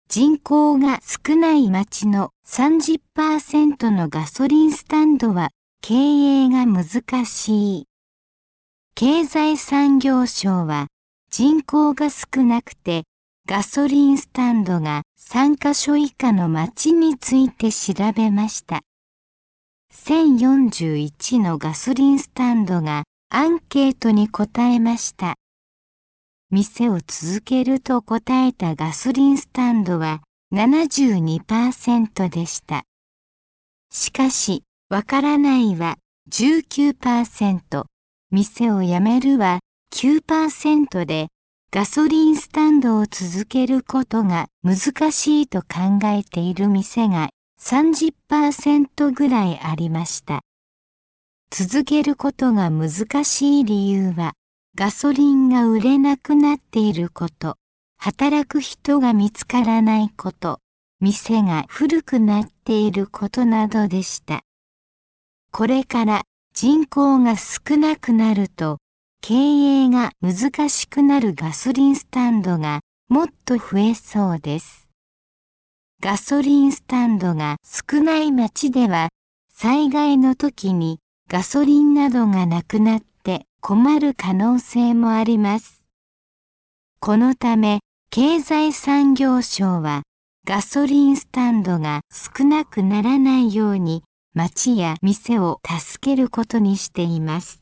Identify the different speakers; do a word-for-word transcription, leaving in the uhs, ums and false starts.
Speaker 1: 人口が少ない町の さんじゅっパーセント のガソリンスタンドは経営が難しい。経済産業省は人口が少なくてガソリンスタンドがさんカ所以下の町について調べました。せんよんじゅういちのガソリンスタンドがアンケートに答えました。店を続けると答えたガソリンスタンドは ななじゅうにパーセント でした。しかし、わからないは じゅうきゅうパーセント、店を辞めるは きゅうパーセント で、ガソリンスタンドを続けることが難しいと考えている店が さんじゅっパーセント ぐらいありました。続けることが難しい理由は、ガソリンが売れなくなっていること、働く人が見つからないこと、店が古くなっていることなどでした。これから人口が少なくなると、経営が難しくなるガソリンスタンドがもっと増えそうです。ガソリンスタンドが少ない町では、災害の時にガソリンなどがなくなって困る可能性もあります。このため、経済産業省はガソリンスタンドが少なくならないように町や店を助けることにしています。